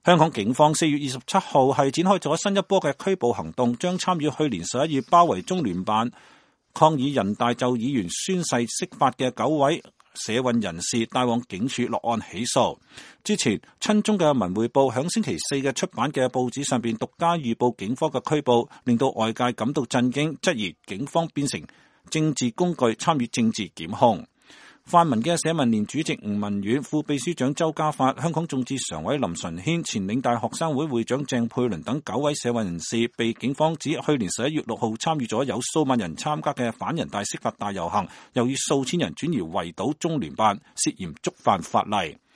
香港警方4月27號係展開咗新一波嘅拘捕行動，將參與去年11月包圍中聯辦抗議人大就議員宣誓釋法嘅9位社運人士帶往警署落案起訴。之前親中嘅文匯報響星期4嘅出版嘅報紙上邊獨家預報警方嘅拘捕，令到外界感到震驚，質疑警方變成政治工具參與政治檢控。泛民嘅社民連主席吳文遠、副秘書長周家發、香港眾志常委林純軒、前嶺大學生會會長鄭佩倫等9位社運人士被警方指去年11月6號參與咗有數萬人參加嘅反人大釋法大遊行，又以數千人轉移圍堵中聯辦，涉嫌觸犯法例。